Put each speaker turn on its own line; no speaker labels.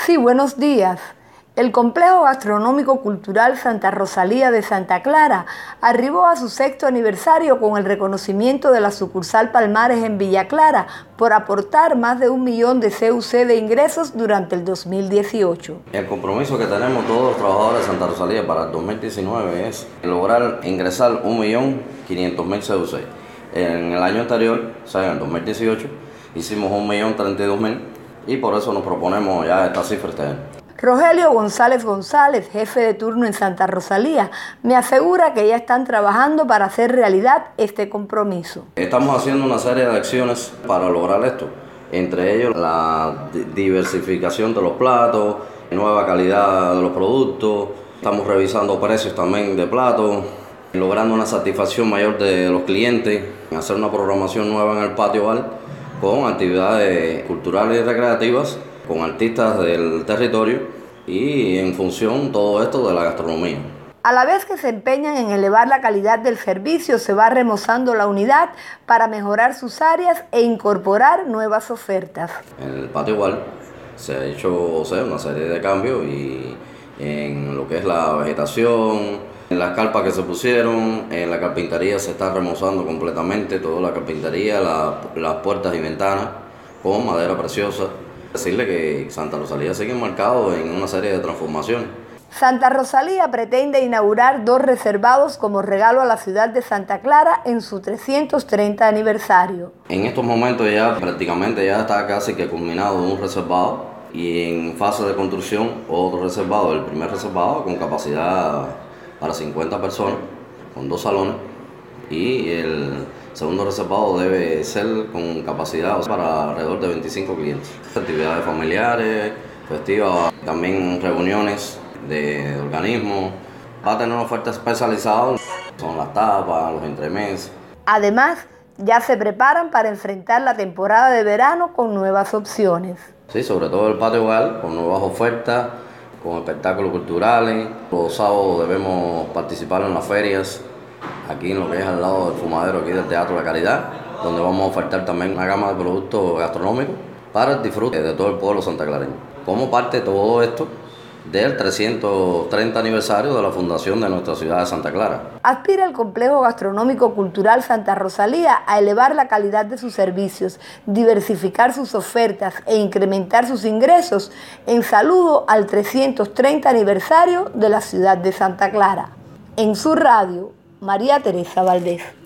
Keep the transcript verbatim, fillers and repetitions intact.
Sí, buenos días. El Complejo Gastronómico Cultural Santa Rosalía de Santa Clara arribó a su sexto aniversario con el reconocimiento de la sucursal Palmares en Villa Clara por aportar más de un millón de C U C de ingresos durante el dos mil dieciocho.
El compromiso que tenemos todos los trabajadores de Santa Rosalía para el dos mil diecinueve es lograr ingresar un millón quinientos mil C U C. En el año anterior, o sea, en el dos mil dieciocho, hicimos un millón treinta y dos mil y por eso nos proponemos ya esta cifra este año.
Rogelio González González, jefe de turno en Santa Rosalía, me asegura que ya están trabajando para hacer realidad este compromiso.
Estamos haciendo una serie de acciones para lograr esto, entre ellos la diversificación de los platos, nueva calidad de los productos, estamos revisando precios también de platos, logrando una satisfacción mayor de los clientes, hacer una programación nueva en el patio bar con actividades culturales y recreativas, con artistas del territorio y en función todo esto de la gastronomía.
A la vez que se empeñan en elevar la calidad del servicio, se va remozando la unidad para mejorar sus áreas e incorporar nuevas ofertas.
En el patio bar se ha hecho o sea, una serie de cambios y en lo que es la vegetación, en las carpas que se pusieron, en la carpintería se está remozando completamente, toda la carpintería, la, las puertas y ventanas con madera preciosa. Decirle que Santa Rosalía sigue marcado en una serie de transformaciones.
Santa Rosalía pretende inaugurar dos reservados como regalo a la ciudad de Santa Clara en su trescientos treinta aniversario.
En estos momentos ya prácticamente ya está casi que culminado un reservado y en fase de construcción otro reservado, el primer reservado con capacidad para cincuenta personas, con dos salones, y el segundo reservado debe ser con capacidad para alrededor de veinticinco clientes. Actividades familiares, festivas, también reuniones de organismos. Va a tener una oferta especializada, son las tapas, los entremeses.
Además, ya se preparan para enfrentar la temporada de verano con nuevas opciones.
Sí, sobre todo el patio bar, con nuevas ofertas, con espectáculos culturales. Los sábados debemos participar en las ferias, aquí en lo que es al lado del fumadero aquí del Teatro La Caridad, donde vamos a ofertar también una gama de productos gastronómicos para el disfrute de todo el pueblo santaclareño. Como parte de todo esto del trescientos treinta aniversario de la fundación de nuestra ciudad de Santa Clara.
Aspira el Complejo Gastronómico Cultural Santa Rosalía a elevar la calidad de sus servicios, diversificar sus ofertas e incrementar sus ingresos en saludo al trescientos treinta aniversario de la ciudad de Santa Clara. En su radio, María Teresa Valdés.